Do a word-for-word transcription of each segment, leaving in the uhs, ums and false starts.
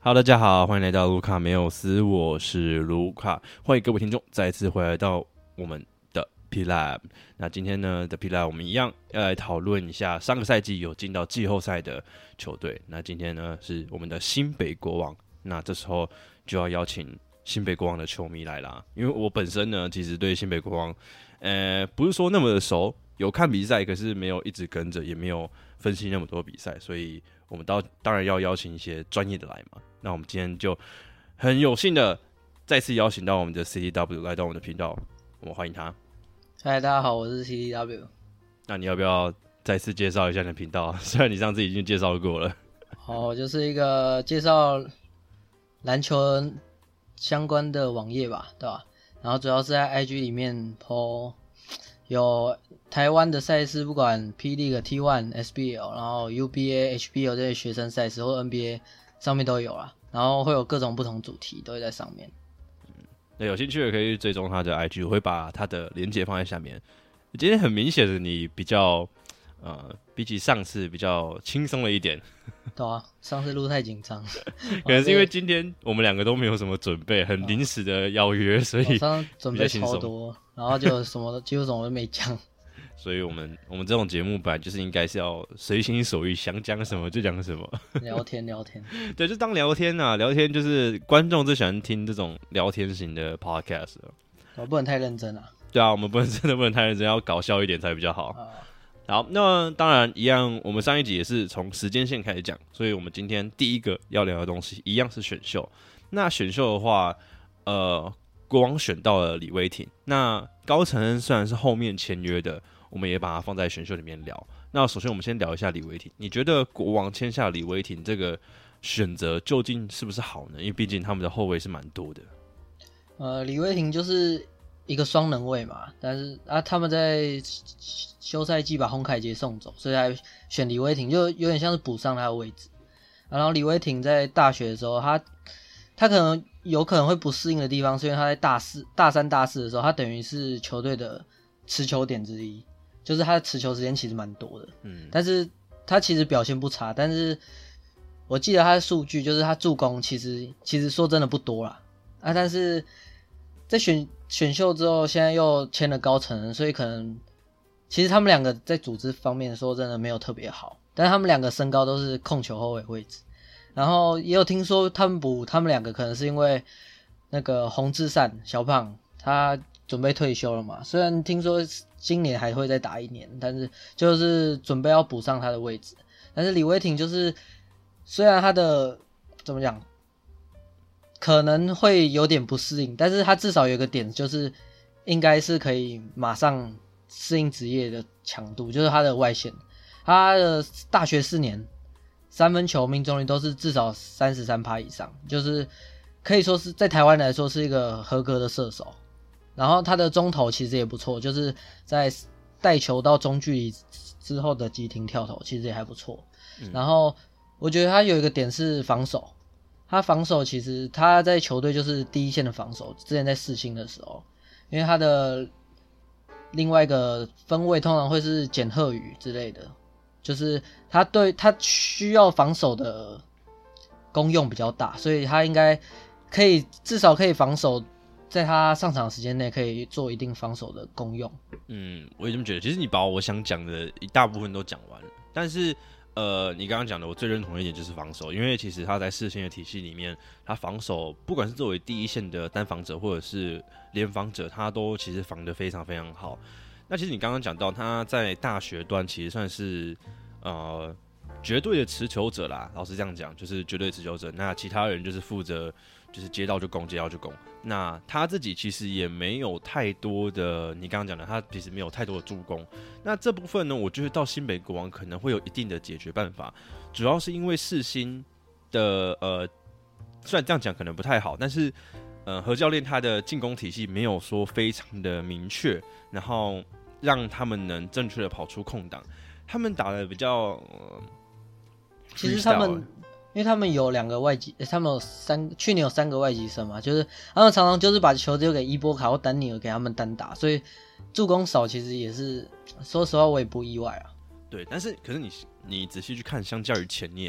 Hello， 大家好，欢迎来到卢卡没有斯，我是卢卡，欢迎各位听众再次回来到我们的 P Lab。那今天呢的 P Lab 我们一样要来讨论一下上个赛季有进到季后赛的球队。那今天呢是我们的新北国王，那这时候就要邀请新北国王的球迷来啦，因为我本身呢其实对新北国王，呃，不是说那么的熟，有看比赛，可是没有一直跟着，也没有分析那么多比赛，所以我们当当然要邀请一些专业的来嘛。那我们今天就很有幸的再次邀请到我们的 C T W 来到我们的频道，我们欢迎他。 嗨，大家好，我是 C T W。 那你要不要再次介绍一下你的频道？虽然你上次已经介绍过了。 好，就是一个介绍篮球相关的网页吧，对吧？然后主要是在 I G 里面 po 有台湾的赛事，不管 P League、T 一、S B L， 然后 U B A、H B L 这些学生赛事或 N B A 上面都有啦。然后会有各种不同主题都会在上面。 那有兴趣的可以追踪他的 I G， 我会把他的连结放在下面。今天很明显的你比较呃，比起上次比较轻松了一点。 对啊，上次录太紧张， 可能是因为今天我们两个都没有什么准备，很临时的邀约，所以我上次准备超多，然后就什么几乎什么都没讲。 所以我们我们这种节目本来就是应该是要随心所欲，想讲什么就讲什么， 聊天聊天， 对，就当聊天啊，聊天就是观众最喜欢听这种聊天型的 podcast 了。 我不能太认真啊。 对啊，我们不能真的不能太认真，要搞笑一点才比较好。 啊好，那当然一样，我们上一集也是从时间线开始讲，所以我们今天第一个要聊的东西一样是选秀。那选秀的话，呃，国王选到了李威霆，那高承恩虽然是后面签约的，我们也把它放在选秀里面聊。那首先我们先聊一下李威霆，你觉得国王签下李威霆这个选择究竟是不是好呢？因为毕竟他们的后卫是蛮多的。 呃，李威霆就是一个双能卫嘛，但是啊，他们在休赛季把洪凯杰送走，所以才选李威霆，就有点像是补上他的位置。然后李威霆在大学的时候，他他可能有可能会不适应的地方，是因为他在大四、大三、大四的时候，他等于是球队的持球点之一，就是他的持球时间其实蛮多的。嗯，但是他其实表现不差，但是我记得他的数据就是他助攻其实其实说真的不多啦啊，但是在选选秀之后，现在又签了高承恩，所以可能其实他们两个在组织方面说真的没有特别好，但是他们两个身高都是控球后卫位置，然后也有听说他们补他们两个可能是因为那个洪志善小胖他准备退休了嘛，虽然听说今年还会再打一年，但是就是准备要补上他的位置。但是李威霆就是虽然他的怎么讲可能会有点不适应，但是他至少有一个点就是应该是可以马上适应职业的强度，就是他的外线，他的大学四年三分球命中率都是至少 百分之三十三 以上，就是可以说是在台湾来说是一个合格的射手。然后他的中投其实也不错，就是在带球到中距离之后的急停跳投其实也还不错。嗯、然后我觉得他有一个点是防守，他防守其实他在球队就是第一线的防守，之前在世新的时候，因为他的另外一个分位通常会是简鹤宇之类的，就是他对他需要防守的功用比较大，所以他应该可以至少可以防守，在他上场时间内可以做一定防守的功用。 嗯，我也这么觉得。其实你把我想讲的一大部分都讲完了，但是呃，你刚刚讲的我最认同的一点就是防守，因为其实他在世新的体系里面，他防守不管是作为第一线的单防者或者是联防者，他都其实防得非常非常好。那其实你刚刚讲到他在大学端其实算是呃绝对的持球者啦，老实这样讲，就是绝对持球者。那其他人就是负责就是接到就攻，接到就攻。那他自己其实也没有太多的，你刚刚讲的，他其实没有太多的助攻。那这部分呢，我觉得到新北国王可能会有一定的解决办法，主要是因为世新的呃，虽然这样讲可能不太好，但是呃何教练他的进攻体系没有说非常的明确，然后让他们能正确的跑出空档。他们打的比较，呃、 其实他们，因为他们有两个外籍，他们有三，去年有三个外籍生嘛，就是他们常常就是把球丢给伊波卡或丹尼尔给他们单打，所以助攻少其实也是，说实话我也不意外啊。 对，但是可是你你仔细去看，相较于前年，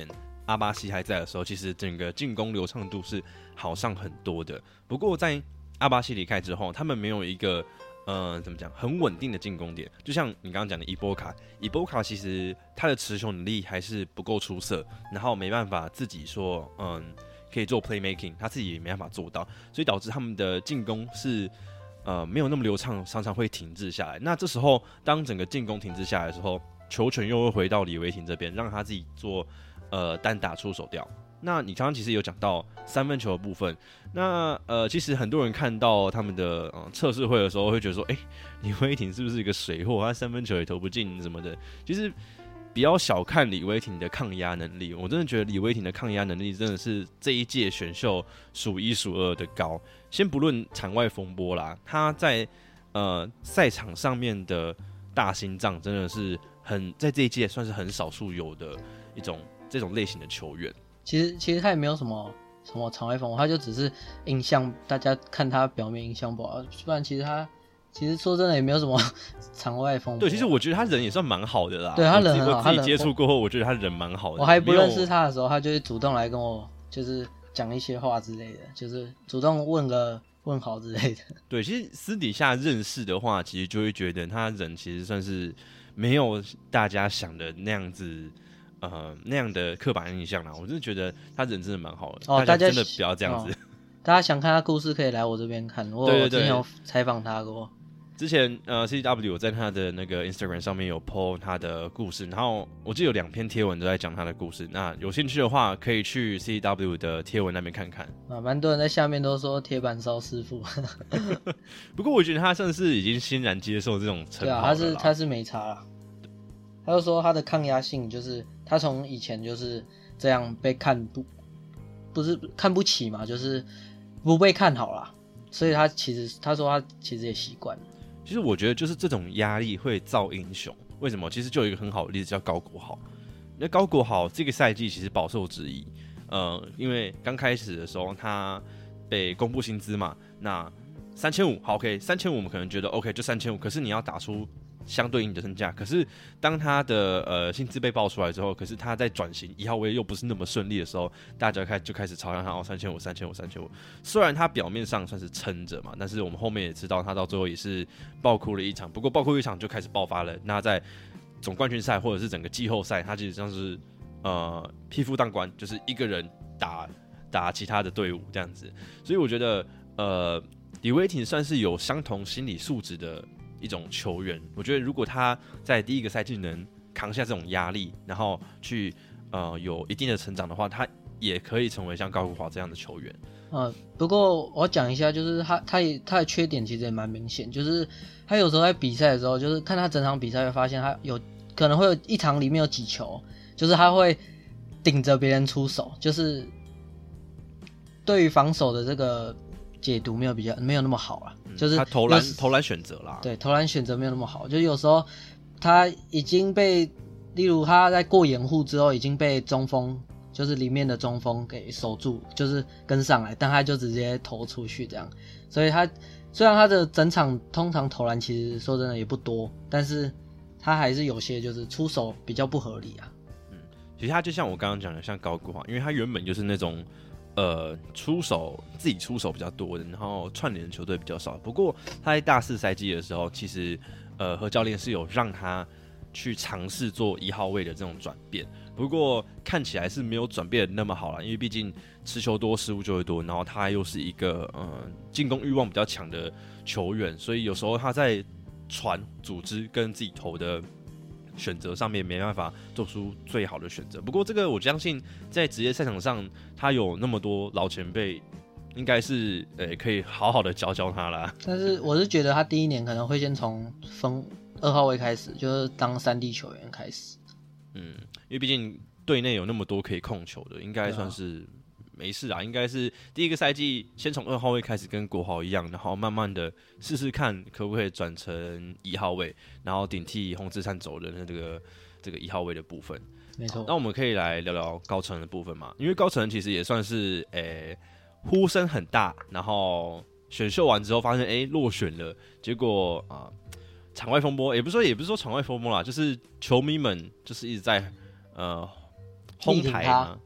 阿巴西还在的时候，其实整个进攻流畅度是好上很多的。不过在阿巴西离开之后，他们没有一个呃怎么讲很稳定的进攻点，就像你刚刚讲的伊波卡，伊波卡其实他的持球能力还是不够出色，然后没办法自己说嗯可以做 playmaking， 他自己也没办法做到，所以导致他们的进攻是呃没有那么流畅，常常会停滞下来。那这时候当整个进攻停滞下来的时候，球权又会回到李维廷这边，让他自己做呃单打出手掉。那你刚刚其实有讲到三分球的部分，那呃，其实很多人看到他们的测试、呃、会的时候，会觉得说，哎、欸，李威霆是不是一个水货？他三分球也投不进什么的。其实比较小看李威霆的抗压能力，我真的觉得李威霆的抗压能力真的是这一届选秀数一数二的高。先不论场外风波啦，他在呃赛场上面的大心脏真的是很在这一届算是很少数有的一种这种类型的球员。 其实其实他也没有什么什么场外风波，他就只是印象，大家看他表面印象不好，不然其实他其实说真的也没有什么场外风波。 对，其实我觉得他人也算蛮好的啦。 对，他人很好， 我自己接触过后，我觉得他人蛮好的。 我还不认识他的时候，他就会主动来跟我就是讲一些话之类的，就是主动问个问好之类的。 对，其实私底下认识的话，其实就会觉得他人其实算是没有大家想的那样子。呃，那样的刻板印象啦，我真的觉得他人真的蛮好的。 哦， 大家真的不要这样子。哦、 大家想看他故事，可以来我这边看。我之前有采访他过。 之前呃 ，C W 我在他的那个 Instagram 上面有 po 他的故事，然后我记得有两篇贴文都在讲他的故事。那有兴趣的话，可以去 C W 的贴文那边看看。 啊，蛮多人在下面都说铁板烧师傅。 不过我觉得他算是已经欣然接受这种称号了。对啊， 他是他是没差啦。他就说他的抗压性就是他从以前就是这样被看不不是看不起嘛，就是不被看好啦，所以他其实他说他其实也习惯了。 其实我觉得就是这种压力会造英雄。为什么？其实就有一个很好的例子叫高国豪。那高国豪这个赛季其实饱受质疑，呃，因为刚开始的时候他被公布薪资嘛，那三千五好 OK， 三千五我们可能觉得 OK 就三千五，可是你要打出相对应的身价，可是当他的呃薪资被爆出来之后，可是他在转型一号位又不是那么顺利的时候，大家开就开始嘲笑他哦，三千五、三千五、三千五。虽然他表面上算是撑着嘛，但是我们后面也知道他到最后也是爆哭了一场。不过爆哭一场就开始爆发了。那在总冠军赛或者是整个季后赛，他基本上是呃匹夫当关，就是一个人打打其他的队伍这样子。所以我觉得呃李威霆算是有相同心理素质的一种球员。我觉得如果他在第一个赛季能扛下这种压力，然后去呃有一定的成长的话，他也可以成为像高国华这样的球员。 呃，不过我讲一下，就是他他也他的缺点其实也蛮明显，就是他有时候在比赛的时候，就是看他整场比赛会发现他有可能会有一场里面有几球，就是他会顶着别人出手，就是对于防守的这个解读没有比较没有那么好啦，嗯、就是他投篮投篮选择啦， 对，投篮选择没有那么好，就有时候他已经被，例如他在过掩护之后已经被中锋，就是里面的中锋给守住，就是跟上来，但他就直接投出去这样，所以他虽然他的整场通常投篮其实说真的也不多，但是他还是有些就是出手比较不合理啊。 嗯，其实他就像我刚刚讲的，像高国华，因为他原本就是那种。呃，出手自己出手比较多的，然后串联的球队比较少。不过他在大四赛季的时候，其实呃何教练是有让他去尝试做一号位的这种转变。不过看起来是没有转变的那么好啦，因为毕竟持球多失误就会多，然后他又是一个呃进攻欲望比较强的球员，所以有时候他在传、组织跟自己投的选择上面没办法做出最好的选择。不过这个我相信在职业赛场上他有那么多老前辈，应该是呃、欸、可以好好的教教他啦。 但是我是觉得他第一年可能会先从分二号位开始，就是当三 D 球员开始。 嗯，因为毕竟队内有那么多可以控球的，应该算是没事啊。应该是第一个赛季先从二号位开始跟国豪一样，然后慢慢的试试看可不可以转成一号位，然后顶替洪志灿走人的这个这个一号位的部分。 没错。 那我们可以来聊聊高承的部分嘛，因为高承其实也算是诶、欸、呼声很大，然后选秀完之后发现诶、欸、落选了，结果啊。场外风波也不是说也不是说场外风波啦，就是球迷们就是一直在呃哄抬嘛，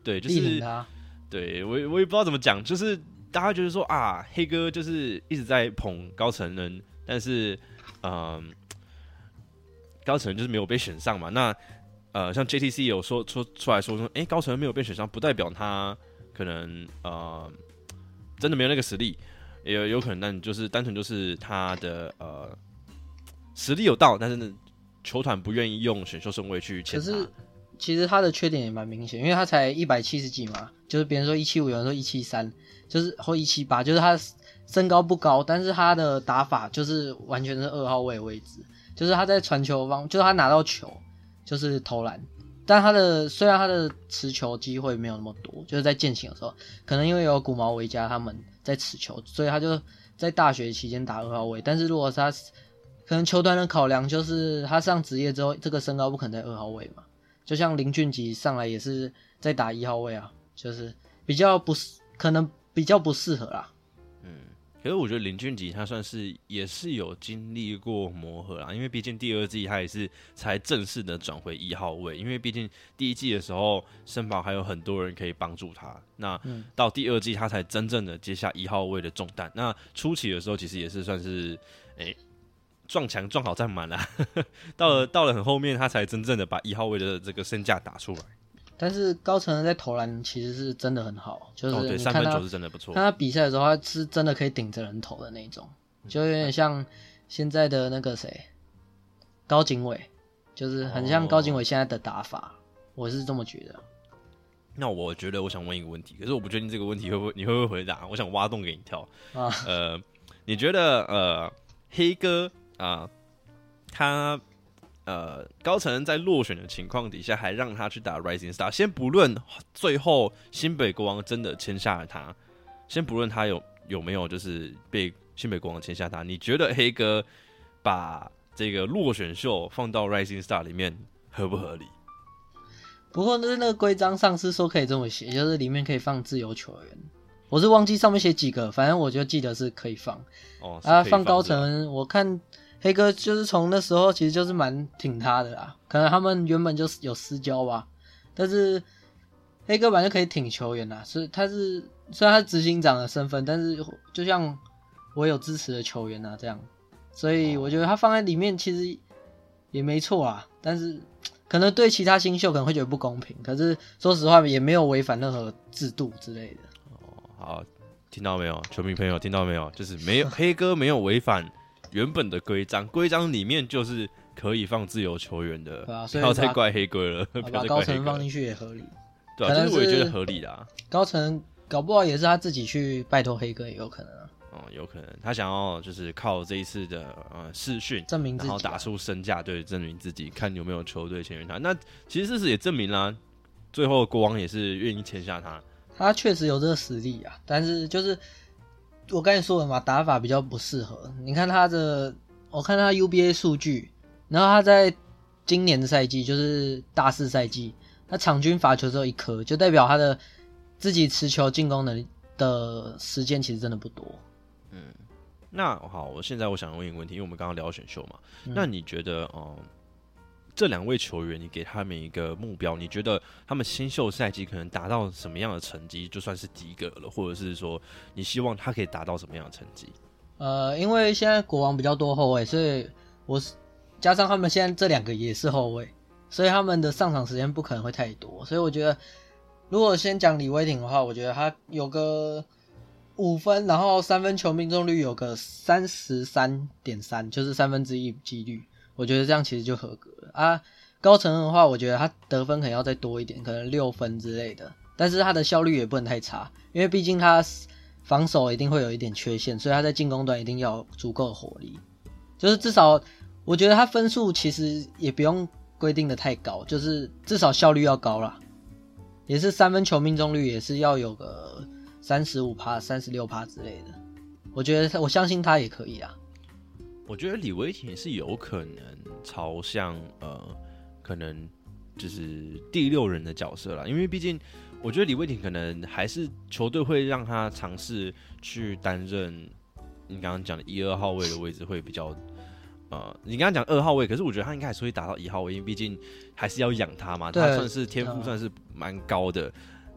对，就是他对我我也不知道怎么讲，就是大家觉得说啊，黑哥就是一直在捧高承恩，但是嗯、呃，高承恩就是没有被选上嘛。那呃，像 J T C 有说说出来说说，哎、欸，高承恩没有被选上，不代表他可能呃真的没有那个实力，也有有可能，但就是单纯就是他的呃实力有到，但是呢球团不愿意用选秀顺位去签他。 可是其实他的缺点也蛮明显，因为他才一百七十几嘛，就是别人说一七五，有人说一七三，就是或一七八，就是他身高不高，但是他的打法就是完全是二号位的位置，就是他在传球方，就是他拿到球就是投篮，但他的虽然他的持球机会没有那么多，就是在践行的时候，可能因为有古毛维加他们在持球，所以他就在大学期间打二号位，但是如果是他可能球团的考量就是他上职业之后，这个身高不可能在二号位嘛。就像林俊杰上来也是在打一号位啊，就是比较不可能比较不适合啦。 嗯，可是我觉得林俊杰他算是也是有经历过磨合啦，因为毕竟第二季他也是才正式的转回一号位，因为毕竟第一季的时候身旁还有很多人可以帮助他，那到第二季他才真正的接下一号位的重担。那初期的时候其实也是算是诶。欸撞墙撞好站满啦，到了到了很后面，他才真正的把一号位的这个身价打出来。 但是高承恩在投篮其实是真的很好，就是哦，对， 你看他三分球是真的不错。 看他比赛的时候，他是真的可以顶着人投的那种，就有点像现在的那个谁高景伟，就是很像高景伟现在的打法，哦、我是这么觉得。 那我觉得我想问一个问题，可是我不确定这个问题会不会你会不会回答，我想挖洞给你跳。啊、呃，你觉得呃黑哥？啊、呃，他呃高承恩在落选的情况底下，还让他去打 Rising Star。先不论最后新北国王真的签下了他，先不论他有有没有就是被新北国王签下他，你觉得黑哥把这个落选秀放到 Rising Star 里面合不合理？ 不过那那个规章上是说可以这么写，就是里面可以放自由球员。我是忘记上面写几个，反正我就记得是可以放。 哦， 啊，放高承恩，我看。黑哥就是从那时候其实就是蛮挺他的啦，可能他们原本就是有私交吧，但是黑哥本来就可以挺球员啦，所以他是虽然他是执行长的身份，但是就像我有支持的球员啊这样，所以我觉得他放在里面其实也没错啊，但是可能对其他新秀可能会觉得不公平，可是说实话也没有违反任何制度之类的。 哦，好，听到没有，球迷朋友听到没有，就是没有黑哥没有违反原本的规章，规章里面就是可以放自由球员的， 对啊， 不要再怪黑哥了，不要再怪黑哥了。 把高承恩放进去也合理， 对啊，就是我也觉得合理啦。 高承恩搞不好也是他自己去拜托黑哥，也有可能啊。 哦，有可能他想要就是靠这一次的呃视讯证明自己、啊， 然后打出身价，对，证明自己，看有没有球队签约他。那其实事实也证明啦，最后国王也是愿意签下他。 他确实有这个实力啊，但是就是我刚才说了嘛，打法比较不适合。你看他的。我看他 U B A 数据，然后他在今年的赛季就是大四赛季，他场均罚球只有一颗，就代表他的自己持球进攻能力的时间其实真的不多。 嗯，那好，我现在我想问一个问题，因为我们刚刚聊选秀嘛，嗯、那你觉得，嗯，这两位球员，你给他们一个目标，你觉得他们新秀赛季可能达到什么样的成绩，就算是及格了，或者是说你希望他可以达到什么样的成绩？ 呃，因为现在国王比较多后卫，所以我加上他们现在这两个也是后卫，所以他们的上场时间不可能会太多。所以我觉得，如果先讲李威霆的话，我觉得他有个五分，然后三分球命中率有个三十三点三，就是三分之一几率，我觉得这样其实就合格了啊。高承恩的话，我觉得他得分可能要再多一点，可能六分之类的，但是他的效率也不能太差，因为毕竟他防守一定会有一点缺陷，所以他在进攻端一定要有足够的火力。就是至少，我觉得他分数其实也不用规定的太高，就是至少效率要高啦。也是三分球命中率也是要有个三十五趴、三十六趴之类的。我觉得我相信他也可以啊。 我觉得李威霆是有可能朝向呃，可能就是第六人的角色啦，因为毕竟。我觉得李威霆可能还是球队会让他尝试去担任你刚刚讲的一二号位的位置会比较，呃，你刚刚讲二号位，可是我觉得他应该还是会打到一号位，因为毕竟还是要养他嘛，他算是天赋算是蛮高的。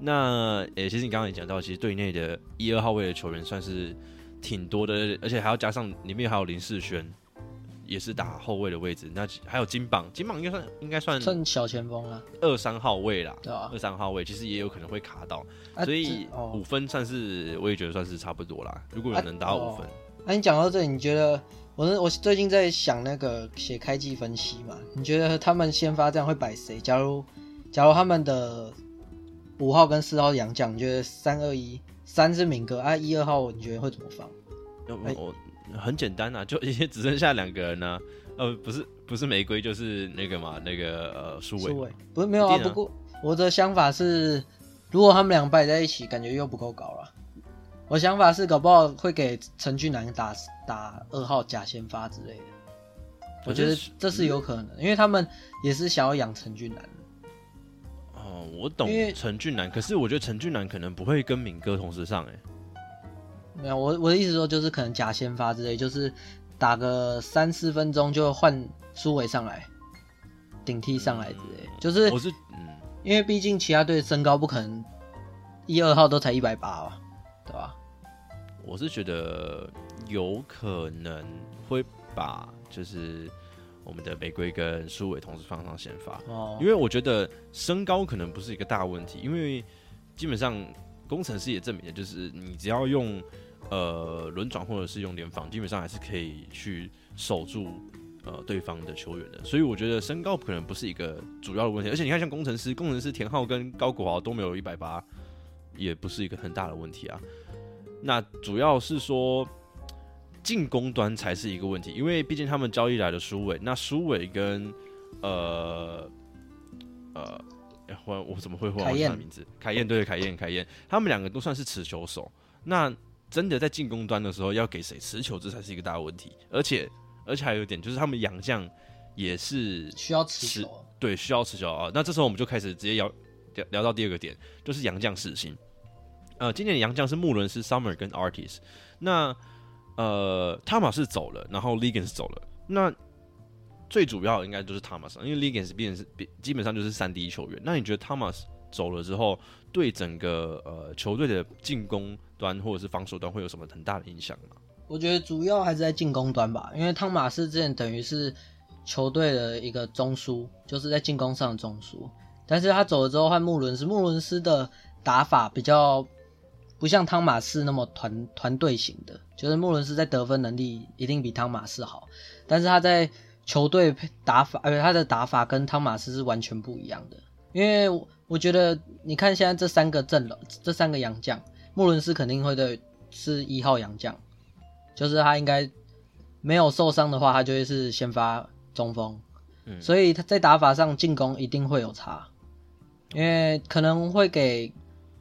那诶、欸，其实你刚刚也讲到，其实队内的一二号位的球员算是挺多的，而且还要加上里面还有林世轩，也是打后卫的位置。那还有金榜，金榜应该算应该算算小前锋啦， 二三号位啦， 对啊， 二三号位其实也有可能会卡到， 啊、 所以哦、 五分算是我也觉得算是差不多啦。如果有能达到五分， 那、啊哦啊、你讲到这里，你觉得我我最近在想那个写开季分析嘛？你觉得他们先发这样会摆谁？假如假如他们的五号跟四号洋将，你觉得三二一，三是敏哥啊，一二号你觉得会怎么放？ 我我很简单啊，就已经只剩下两个人呢、啊。呃，不是不是玫瑰就是那个嘛，那个呃苏伟。苏伟不是没有啊，啊不过我的想法是，如果他们两个摆在一起，感觉又不够高了。我想法是，搞不好会给陈俊南打打二号假先发之类的。我觉得这是有可能，因为他们也是想要养陈俊南。 哦，我懂陈俊南，可是我觉得陈俊南可能不会跟敏哥同时上哎、 欸。没有，我我的意思说就是可能假先发之类，就是打个三四分钟就换苏伟上来，顶替上来之类，嗯、就是我是嗯， 因为毕竟其他队身高不可能一二号都才一百八吧，对吧？ 我是觉得有可能会把就是我们的玫瑰跟苏伟同时放上先发，哦，因为我觉得身高可能不是一个大问题，因为基本上工程师也证明了，就是你只要用呃轮转或者是用联防，基本上还是可以去守住呃对方的球员的，所以我觉得身高可能不是一个主要的问题，而且你看像工程师，工程师田浩跟高国豪都没有一百八，也不是一个很大的问题啊。那主要是说进攻端才是一个问题，因为毕竟他们交易来的苏伟，那苏伟跟呃呃，我我怎么会忘记他的名字？凯燕，对，凯燕，凯燕，他们两个都算是持球手。那真的在进攻端的时候，要给谁持球，这才是一个大问题。而且而且还有一点就是，他们洋将也是需要持球， 对，需要持球啊。那这时候我们就开始直接聊聊到第二个点，就是洋将世新。呃，今年的洋将是穆伦斯、Summer 跟 Artis。那呃，汤马士走了，然后 Liggins 走了。那最主要应该就是汤马士，因为 Liggins 变成是基本上就是三 D 球员。那你觉得汤马士走了之后，对整个呃球队的进攻端或者是防守端会有什么很大的影响吗？ 我觉得主要还是在进攻端吧，因为汤马士之前等于是球队的一个中枢，就是在进攻上的中枢。但是他走了之后换穆伦斯，穆伦斯的打法比较不像汤马士那么团团队型的，就是穆伦斯在得分能力一定比汤马士好，但是他在球队打法，而且他的打法跟汤马士是完全不一样的。因为我觉得你看现在这三个阵容，这三个洋将，穆伦斯肯定会对是一号洋将，就是他应该没有受伤的话，他就会是先发中锋，嗯，所以他在打法上进攻一定会有差，因为可能会给。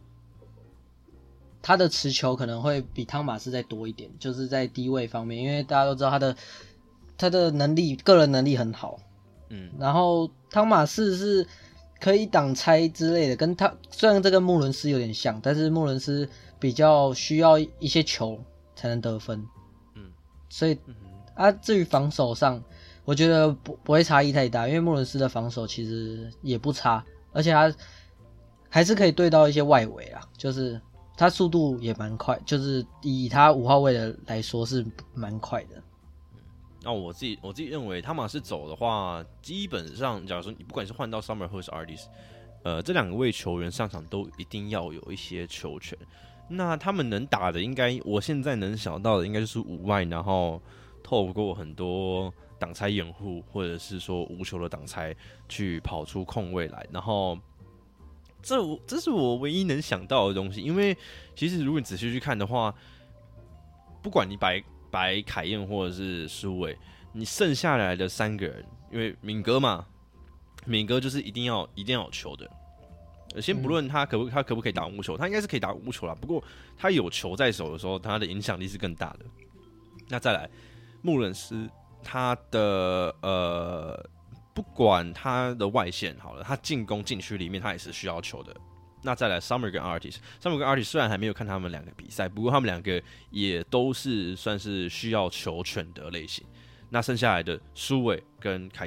他的持球可能会比汤马士再多一点，就是在低位方面，因为大家都知道他的他的能力，个人能力很好，嗯，然后汤马士是可以挡拆之类的，跟他虽然这跟穆伦斯有点像，但是穆伦斯比较需要一些球才能得分，嗯，所以啊，至于防守上，我觉得不不会差异太大，因为穆伦斯的防守其实也不差，而且他还是可以对到一些外围啦，就是。他速度也蛮快，就是以他五号位的来说是蛮快的。 那我自己我自己认为，汤马士走的话，基本上假如说你不管是换到 Summer 或是 Artis， 呃，这两个位球员上场都一定要有一些球权。那他们能打的，应该我现在能想到的，应该就是五外，然后透过很多挡拆掩护，或者是说无球的挡拆，去跑出空位来，然后。这这是我唯一能想到的东西，因为其实如果你仔细去看的话，不管你摆摆凯燕或者是苏伟，你剩下来的三个人，因为敏哥嘛，敏哥就是一定要一定要有球的。先不论他可不他可不可以打无球，他应该是可以打无球啦。不过他有球在手的时候，他的影响力是更大的。那再来，穆伦斯他的呃。不管他的外线好了，他进攻禁区里面他也是需要球的。那再来 Summer 跟 Artis，Summer 跟 Artis 虽然还没有看他们两个比赛，不过他们两个也都是算是需要球权的类型。那剩下来的苏伟跟凯燕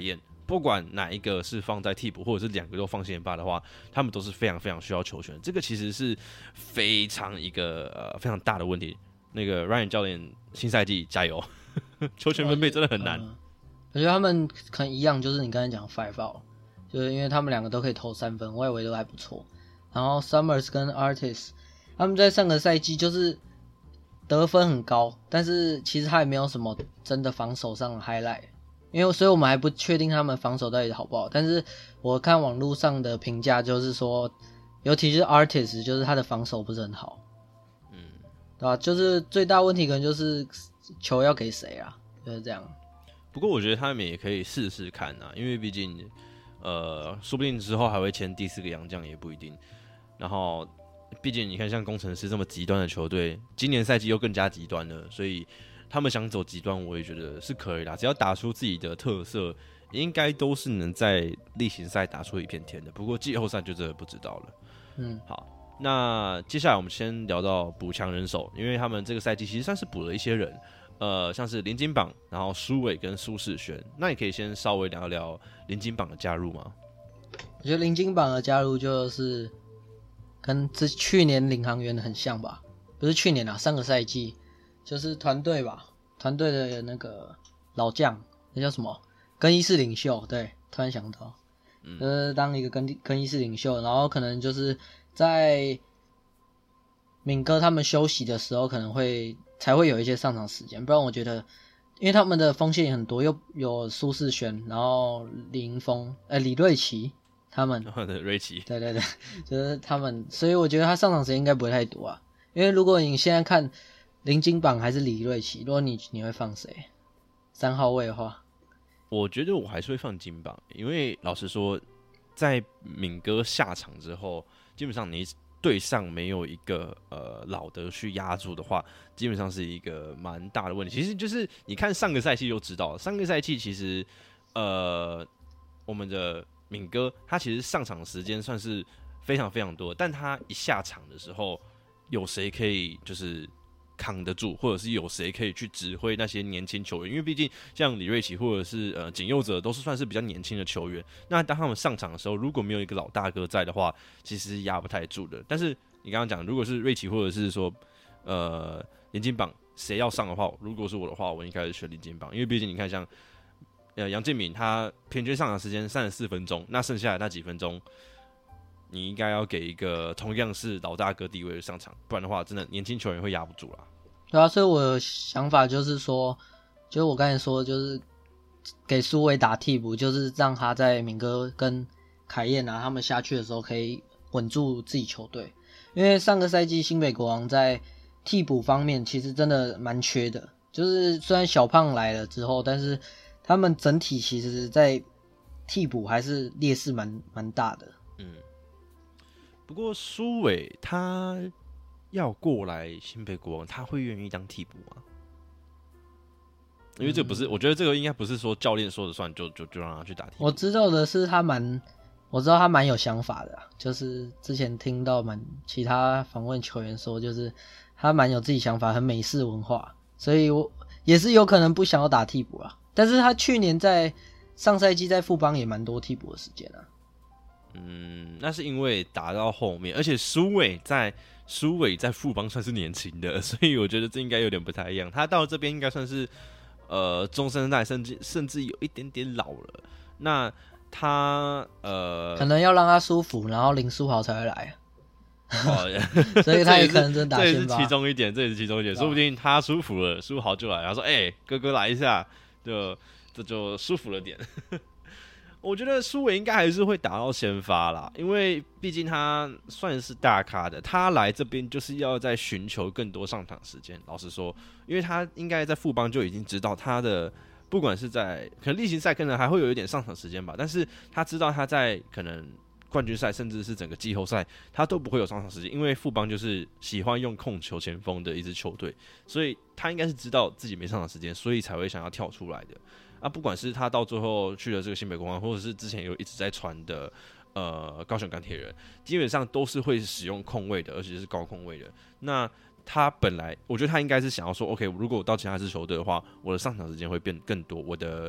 不管哪一个是放在替补，或者是两个都放先发的话，他们都是非常非常需要球权。这个其实是非常一个呃非常大的问题。那个 Ryan 教练新赛季加油，球权分配真的很难。 嗯、我觉得他们可能一样，就是你刚才讲 five out， 就是因为他们两个都可以投三分，外围都还不错。然后 Summers 跟 Artis 他们在上个赛季就是得分很高，但是其实他也没有什么真的防守上的 highlight， 因为所以我们还不确定他们防守到底好不好。但是我看网络上的评价就是说，尤其是 Artis 就是他的防守不是很好。对吧？就是最大问题可能就是球要给谁啊，就是这样。 不过我觉得他们也可以试试看啊，因为毕竟，呃，说不定之后还会签第四个洋将也不一定。然后，毕竟你看像工程师这么极端的球队，今年赛季又更加极端了，所以他们想走极端，我也觉得是可以啦。只要打出自己的特色，应该都是能在例行赛打出一片天的。不过季后赛就真的不知道了。 嗯， 好。那接下来我们先聊到补强人手，因为他们这个赛季其实算是补了一些人，呃，像是林金榜，然后苏伟跟苏世轩。那你可以先稍微聊聊林金榜的加入吗？ 我觉得林金榜的加入就是跟这去年领航员很像吧，不是去年啊，上个赛季就是团队吧，团队的那个老将，那叫什么？更衣室领袖，对，突然想到，嗯、就是当一个更更衣室领袖，然后可能就是。在敏哥他们休息的时候，可能会才会有一些上场时间，不然我觉得，因为他们的锋线也很多，又有苏世轩，然后李盈峰，呃，李瑞奇他们， 瑞奇， 对对对，就是他们，所以我觉得他上场时间应该不会太多啊。因为如果你现在看林金榜还是李瑞奇，如果你你会放谁？三号位的话， 我觉得我还是会放金榜，因为老实说，在敏哥下场之后。基本上你队上没有一个呃老的去压住的话，基本上是一个蛮大的问题。其实就是你看上个赛季就知道了，上个赛季其实呃我们的敏哥他其实上场时间算是非常非常多，但他一下场的时候，有谁可以就是扛得住，或者是有谁可以去指挥那些年轻球员？因为毕竟像李瑞奇或者是呃井佑哲都是算是比较年轻的球员。那当他们上场的时候，如果没有一个老大哥在的话，其实压不太住的。但是你刚刚讲，如果是瑞奇或者是说呃林金榜谁要上的话，如果是我的话，我应该是选林金榜，因为毕竟你看像呃杨建敏他平均上场时间三十四分钟，那剩下的那几分钟。你应该要给一个同样是老大哥地位的上场，不然的话，真的年轻球员会压不住啦。 对啊，所以我的想法就是说，就是我刚才说，就是给苏伟打替补，就是让他在敏哥跟凯燕啊他们下去的时候，可以稳住自己球队。因为上个赛季新北国王在替补方面其实真的蛮缺的，就是虽然小胖来了之后，但是他们整体其实在替补还是劣势蛮蛮大的。 嗯。不过苏伟他要过来新北国王，他会愿意当替补吗？因为这不是，嗯、我觉得这个应该不是说教练说了算就，就就就让他去打替补。 我知道的是他蛮，我知道他蛮有想法的、啊，就是之前听到蛮其他访问球员说，就是他蛮有自己想法，很美式文化，所以我也是有可能不想要打替补啊。但是他去年在上赛季在富邦也蛮多替补的时间啊。 嗯，那是因为打到后面，而且苏伟在苏伟在富邦算是年轻的，所以我觉得这应该有点不太一样。他到这边应该算是呃中生代，甚至甚至有一点点老了。那他呃可能要让他舒服，然后林书豪才会来。 哦， 所以他也可能真打先发。 这也是其中一点，这也是其中一点，说不定他舒服了，书豪就来，他说：“哎、欸，哥哥来一下，就这就舒服了点。”我觉得苏伟应该还是会打到先发啦，因为毕竟他算是大咖的，他来这边就是要在寻求更多上场时间。老实说，因为他应该在富邦就已经知道他的，不管是在可能例行赛可能还会有一点上场时间吧，但是他知道他在可能冠军赛甚至是整个季后赛，他都不会有上场时间，因为富邦就是喜欢用控球前锋的一支球队，所以他应该是知道自己没上场时间，所以才会想要跳出来的。啊，不管是他到最后去了这个新北国王，或者是之前有一直在传的呃高雄钢铁人，基本上都是会使用控位的，而且是高控位的。那他本来我觉得他应该是想要说 ，OK， 如果我到其他支球队的话，我的上场时间会变更多，我的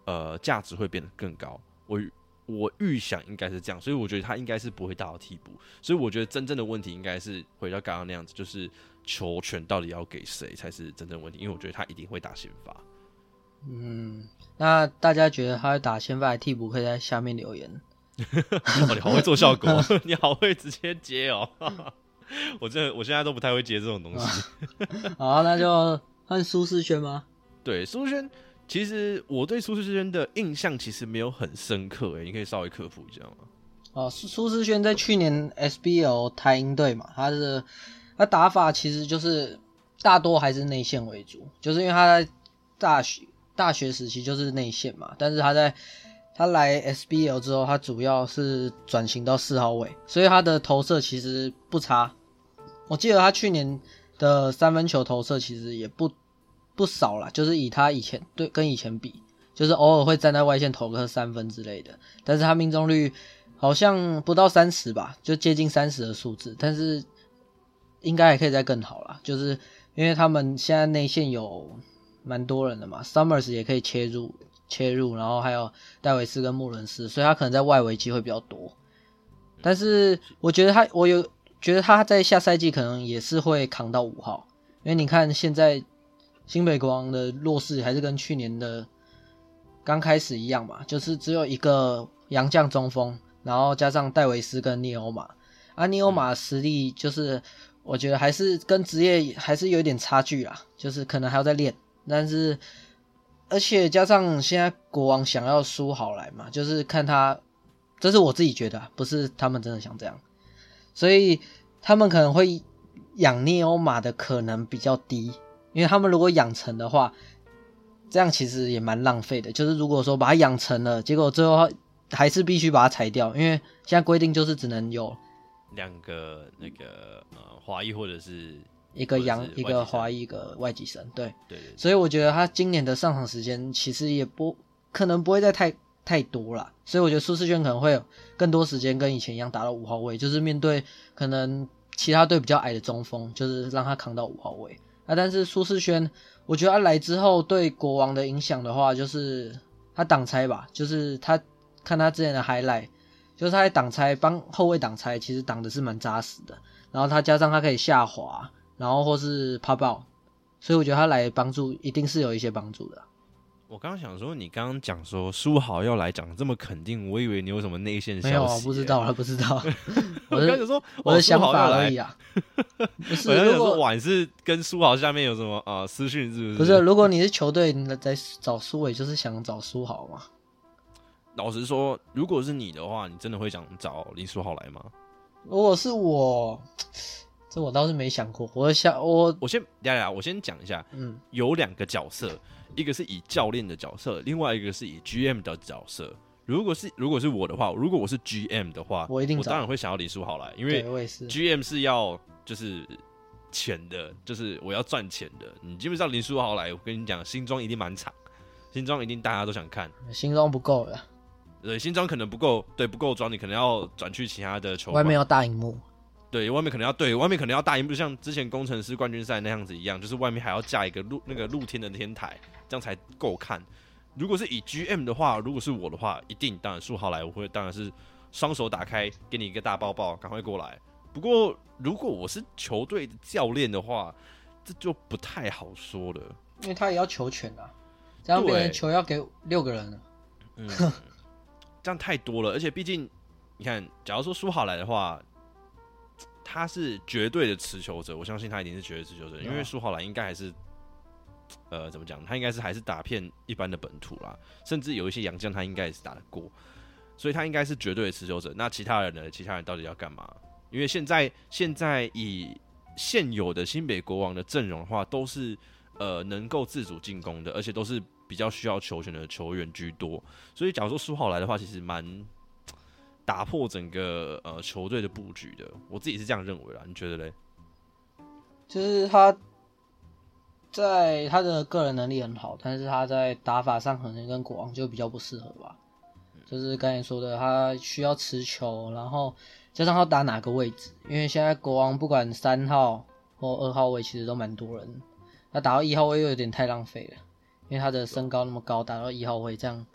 呃价值会变得更高。我我预想应该是这样，所以我觉得他应该是不会打到替补。所以我觉得真正的问题应该是回到刚刚那样子，就是球权到底要给谁才是真正的问题，因为我觉得他一定会打先发。 嗯，那大家觉得他会打先发还替补，可以在下面留言。 哦，你好会做效果，你好会直接接哦。我真的我现在都不太会接这种东西。 好，那就换舒适圈吗？ 对，舒适圈，其实我对舒适圈的印象其实没有很深刻，诶，你可以稍微科普一下吗？ 哦，舒适圈在去年 S B L 台鹰队嘛，他的他打法其实就是大多还是内线为主，就是因为他在大学大学时期就是内线嘛，但是他在他来 S B L 之后，他主要是转型到四号位，所以他的投射其实不差。我记得他去年的三分球投射其实也不不少啦，就是以他以前对跟以前比，就是偶尔会站在外线投个三分之类的，但是他命中率好像不到三十吧，就接近三十的数字，但是应该还可以再更好啦，就是因为他们现在内线有蛮多人的嘛 ，Summers 也可以切入切入，然后还有戴维斯跟穆伦斯，所以他可能在外围机会比较多。但是我觉得他，我有觉得他在下赛季可能也是会扛到五号，因为你看现在新北国王的弱势还是跟去年的刚开始一样嘛，就是只有一个洋将中锋，然后加上戴维斯跟涅欧马，啊，涅欧马的实力就是我觉得还是跟职业还是有一点差距啦，就是可能还要再练，但是而且加上现在国王想要输好来嘛，就是看他，这是我自己觉得，不是他们真的想这样，所以他们可能会养涅欧马的可能比较低，因为他们如果养成的话，这样其实也蛮浪费的。就是如果说把它养成了，结果最后还是必须把它裁掉，因为现在规定就是只能有两个那个呃华裔或者是一个洋一个华裔一个外籍生，对对 对, 对， 所以我觉得他今年的上场时间其实也不可能不会再太太多啦，所以我觉得舒适圈可能会有更多时间跟以前一样打到五号位，就是面对可能其他队比较矮的中锋，就是让他扛到五号位啊。但是舒适圈，我觉得他来之后对国王的影响的话，就是他挡拆吧，就是他看他之前的 highlight， 就是他在挡拆帮后卫挡拆，其实挡的是蛮扎实的，然后他加上他可以下滑，然后或是 pop out， 所以我觉得他来帮助一定是有一些帮助的。 我刚刚想说，你刚刚讲说书豪要来讲这么肯定，我以为你有什么内线消息。 没有啊，不知道了，不知道。 我刚才说我的想法而已啊。不是， 我刚才如果说晚是跟书豪下面有什么啊、呃、私讯是不是？ 不是，如果你是球队，你在找苏伟，就是想找书豪嘛。 老实说，如果是你的话，你真的会想找林书豪来吗？ 如果是我，这我倒是没想过。我想我我先等一下，我先讲一下， 嗯， 有两个角色。一个是以教练的角色，另外一个是以 G M 的角色。如果是如果是我的话，如果我是 G M 的话， 我一定我当然会想要林书豪来，因为 G M 是要就是钱的，就是我要赚钱的。你基本上林书豪来，我跟你讲，新庄一定满场，新庄一定大家都想看。 新庄不够了， 对，新庄可能不够，对，不够装，你可能要转去其他的球馆。 外面要大荧幕。 对，外面可能要对，外面可能要大荧幕，像之前工程师冠军赛那样子一样，就是外面还要架一个露那个露天的天台，这样才够看。如果是以 G M 的话，如果是我的话，一定当然书豪来，我会当然是双手打开，给你一个大抱抱，赶快过来。不过如果我是球队的教练的话，这就不太好说了， 因为他也要球权啊，这样变成球要给六个人了。 嗯，这样太多了，而且毕竟你看，假如说书豪来的话。他是绝对的持球者，我相信他一定是绝对持球者，因为苏豪来应该还是，呃，怎么讲？他应该是还是打遍一般的本土啦，甚至有一些洋将他应该也是打得过，所以他应该是绝对的持球者。那其他人呢？其他人到底要干嘛？因为现在现在以现有的新北国王的阵容的话，都是呃能够自主进攻的，而且都是比较需要球权的球员居多。所以假如说苏豪来的话，其实蛮。打破整个呃球队的布局的，我自己是这样认为啦，你觉得嘞？ 就是他在他的个人能力很好，但是他在打法上可能跟国王就比较不适合吧。就是刚才说的，他需要持球，然后加上他打哪个位置，因为现在国王不管三号或二号位其实都蛮多人，他打到一号位又有点太浪费了，因为他的身高那么高，打到一号位这样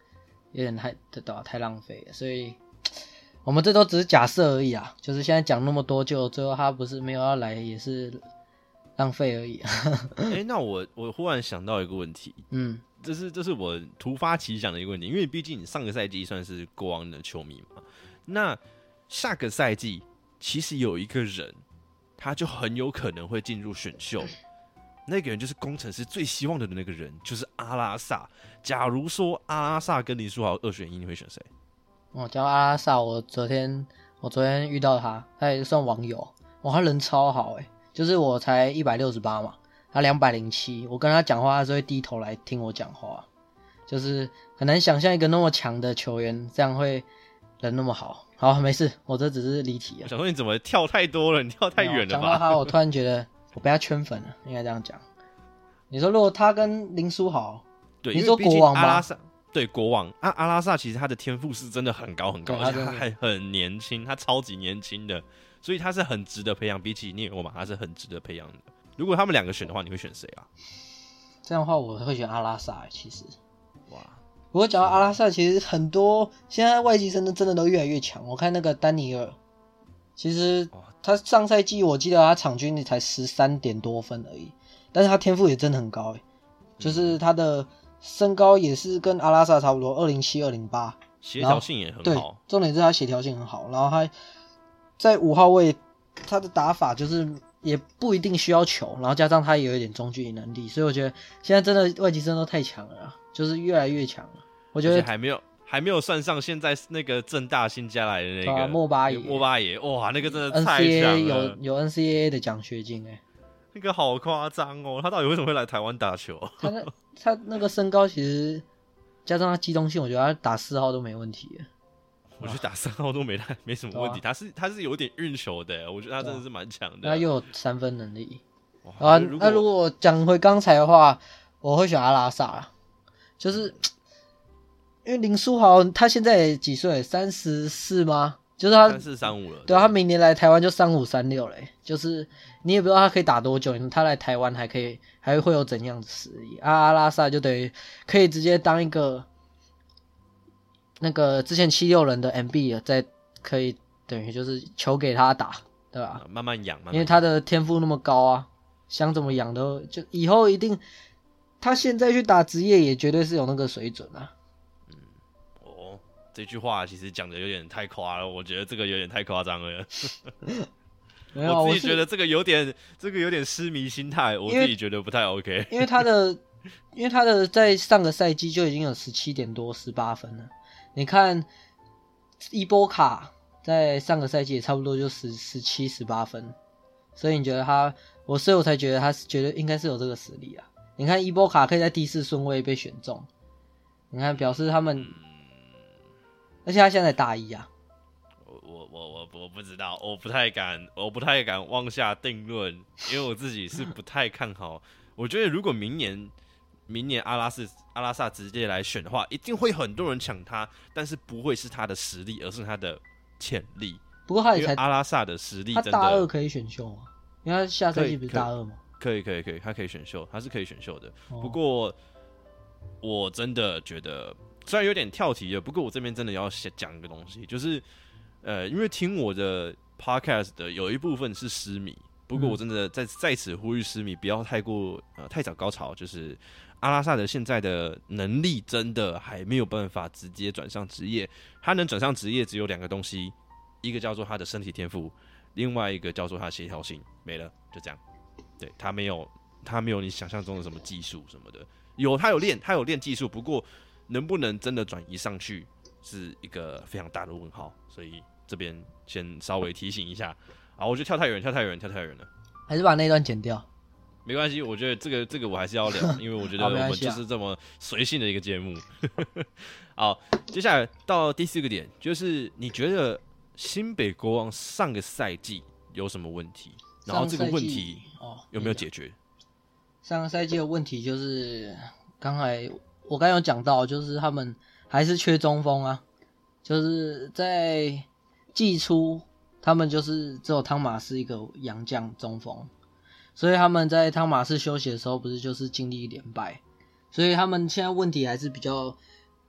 有点太对吧？太浪费了，所以我们这都只是假设而已啊。就是现在讲那么多，就最后他不是没有要来，也是浪费而已。 哎、欸，那我我忽然想到一个问题， 嗯， 这是这是我突发奇想的一个问题，因为毕竟你上个赛季算是国王的球迷嘛，那下个赛季其实有一个人，他就很有可能会进入选秀。那个人就是工程师最希望的那个人，就是阿拉萨。假如说阿拉萨跟林书豪二选一，你会选谁？ 我叫阿拉萨，我昨天我昨天遇到他，他也算网友，哇，他人超好哎、欸，就是我才一百六十八嘛，他两百零七，我跟他讲话，他是会低头来听我讲话，就是很难想象一个那么强的球员这样会人那么好。好，没事，我这只是离题了。 我想说你怎么跳太多了？你跳太远了吧？ 讲到他，我突然觉得我被他圈粉了，应该这样讲。你说如果他跟林书豪， 对， 你说国王吗？ 对，国王啊，阿拉萨其实他的天赋是真的很高很高，而且他他还很年轻，他超级年轻的，所以他是很值得培养。比起涅欧嘛，他是很值得培养的。如果他们两个选的话，你会选谁啊？ 这样的话，我会选阿拉萨、欸。其实， 哇， 不过讲到阿拉萨，其实很多现在外籍生真的都越来越强。我看那个丹尼尔，其实他上赛季我记得他场均才十三点多分而已，但是他天赋也真的很高、欸，就是他的身高也是跟阿拉萨差不多，二零七、二零八， 协调性也很好。 对，重点是他协调性很好，然后他在五号位，他的打法就是也不一定需要球，然后加上他也有一点中距离能力，所以我觉得现在真的外籍生都太强了啦，就是越来越强了。我觉得还没有还没有算上现在那个正大新加来的那个、 啊、莫巴野， 莫巴野，哇，那个真的太强了。 N C A A 有有 N C A A 的奖学金哎、欸， 那个好夸张哦！他到底为什么会来台湾打球？ 他那他那个身高其实加上他机动性，我觉得他打四号都没问题。 我觉得打三号都没没什么问题，啊、他是他是有点运球的，我觉得他真的是蛮强的。 他又有三分能力。啊，那如果讲回刚才的话，我会选阿拉萨啦，就是因为林书豪他现在几岁？三十四吗？就是他三四三五了。 对啊，他明年来台湾就三五三六嘞，就是你也不知道他可以打多久，他来台湾还可以还会有怎样的实力？啊，阿拉萨就等于可以直接当一个那个之前七六人的 M B 了，再可以等于就是球给他打，对吧？ 慢慢养，慢慢养， 因为他的天赋那么高啊，想怎么养都就以后一定，他现在去打职业也绝对是有那个水准啊。 嗯，哦，这句话其实讲的有点太夸了，我觉得这个有点太夸张了。 没有， 我自己觉得这个有点，这个有点失迷心态，我自己觉得不太 OK。 因为他的，因为他的在上个赛季就已经有十七点多、十八分了。你看伊波卡在上个赛季也差不多就十十七、十八分，所以你觉得他，我所以我才觉得他是觉得应该是有这个实力啊。你看伊波卡可以在第四顺位被选中，你看表示他们，嗯、而且他现在大一啊。 我我我我不知道，我不太敢，我不太敢妄下定论，因为我自己是不太看好。我觉得如果明年明年阿拉斯阿拉萨直接来选的话，一定会很多人抢他，但是不会是他的实力，而是他的潜力。 不过他也才阿拉萨的实力真的， 他大二可以选秀吗？因为他下赛季不是大二吗？ 可以可以可以，他可以选秀，他是可以选秀的。 哦、 不过我真的觉得，虽然有点跳题了，不过我这边真的要讲一个东西，就是。呃，因为听我的 podcast 的有一部分是狮迷，不过我真的在在此呼吁狮迷不要太过呃太早高潮，就是阿拉萨的现在的能力真的还没有办法直接转上职业，他能转上职业只有两个东西，一个叫做他的身体天赋，另外一个叫做他的协调性，没了，就这样。对，他没有他没有你想象中的什么技术什么的，有他有练他有练技术，不过能不能真的转移上去是一个非常大的问号，所以这边先稍微提醒一下啊，我觉得跳太远，跳太远，跳太远了， 还是把那段剪掉， 没关系，我觉得这个这个我还是要聊，因为我觉得我们就是这么随性的一个节目。好，接下来到第四个点，就是你觉得新北国王上个赛季有什么问题？然后这个问题有没有解决？ 上个赛季的问题就是刚才我刚才有讲到，就是他们还是缺中锋啊，就是在季初他们就是只有汤马斯一个洋将中锋，所以他们在汤马斯休息的时候不是就是经历连败，所以他们现在问题还是比较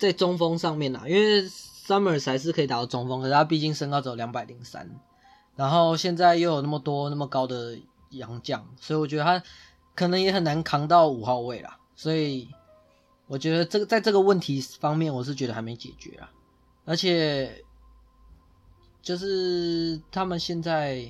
在中锋上面啦，因为 Summers 还是可以打到中锋，可是他毕竟身高只有两百零三，然后现在又有那么多那么高的洋将，所以我觉得他可能也很难扛到五号位啦。所以我觉得这个在这个问题方面，我是觉得还没解决啦。而且就是他们现在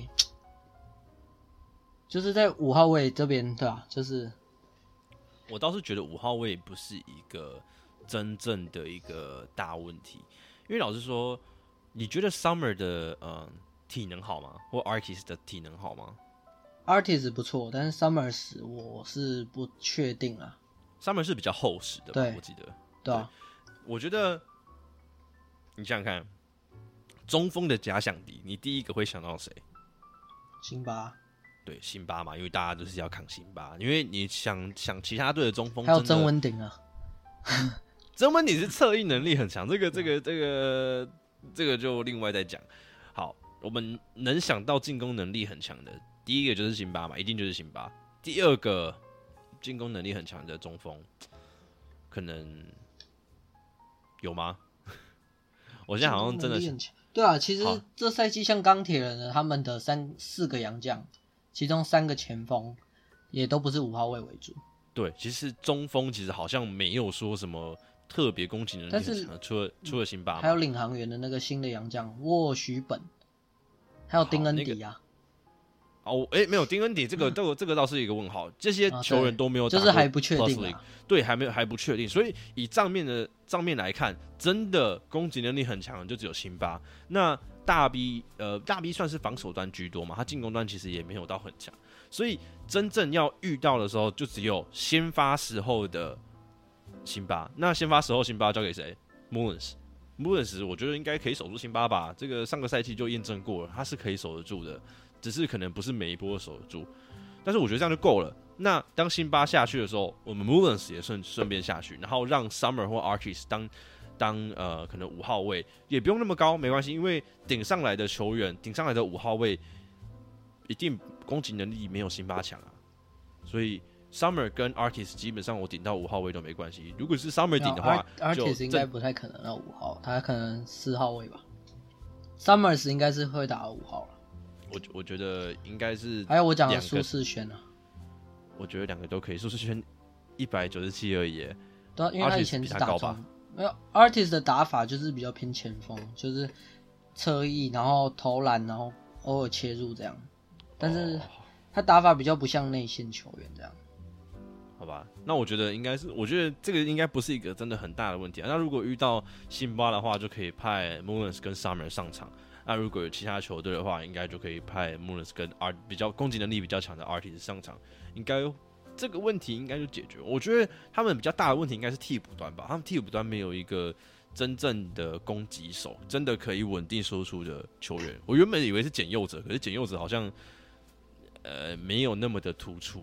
就是在五号位这边，对吧？就是我倒是觉得五号位不是一个真正的一个大问题，因为老实说，你觉得 Summer 的呃体能好吗？或 Artis 的体能好吗 Artis 不错，但是 Summers 我是不确定啦。 ？Summer 是比较厚实的吧， 对， 我记得。 对啊， 我觉得你想想看，中锋的假想敌，你第一个会想到谁？ 辛巴。 对，辛巴嘛，因为大家都是要扛辛巴，因为你想想其他队的中锋， 还有曾文鼎啊， 曾文鼎是侧翼能力很强，这个这个这个这个就另外再讲。好，我们能想到进攻能力很强的，第一个就是辛巴嘛，一定就是辛巴。第二个进攻能力很强的中锋，可能有吗？我现在好像真的是对啊，其实这赛季像钢铁人呢，他们的三四个洋将。其中三个前锋也都不是五号位为主。 对，其实中锋其实好像没有说什么特别攻击能力很强，除了除了辛巴， 还有领航员的那个新的洋将沃许本，还有丁恩迪啊。 那个、哦，哎，没有丁恩迪这个，这个这个倒是一个问号。这些球员都没有打过， 就是还不确定、啊。 对，还没有还不确定。所以以账面的账面来看，真的攻击能力很强的就只有辛巴。那大 B 呃大 B 算是防守端居多嘛，他进攻端其实也没有到很强，所以真正要遇到的时候，就只有先发时候的辛巴。那先发时候辛巴交给谁 ？Mullins。Mullins 我觉得应该可以守住辛巴吧，这个上个赛季就验证过了，他是可以守得住的，只是可能不是每一波守得住。但是我觉得这样就够了。那当辛巴下去的时候，我们 Mullins 也顺顺便下去，然后让 Summer 或 Artis 当。当呃可能五号位也不用那么高，没关系，因为顶上来的球员，顶上来的五号位一定攻击能力没有辛巴强啊，所以 Summer 跟 Artis 基本上我顶到五号位都没关系。如果是 Summer 顶的话 ，Artis 应该不太可能到五号，他可能四号位吧。Summers 应该是会打五号了。 我我觉得应该是。 还有我讲的苏世轩啊， 我觉得两个都可以。苏世轩一百九十七而已， 对、啊，因为他以前是打中。没有 Artis 的打法就是比较偏前锋，就是侧翼，然后投篮，然后偶尔切入这样。但是他打法比较不像内线球员这样。 好吧，那我觉得应该是，我觉得这个应该不是一个真的很大的问题啊。那如果遇到辛巴的话，就可以派 Mullins 跟 Summer 上场。那如果有其他球队的话，应该就可以派 Mullins 跟 Art 比较攻击能力比较强的 Artis 上场，应该。这个问题应该就解决。我觉得他们比较大的问题应该是替补端吧，他们替补端没有一个真正的攻击手，真的可以稳定输出的球员。我原本以为是简佑哲，可是简佑哲好像呃没有那么的突出。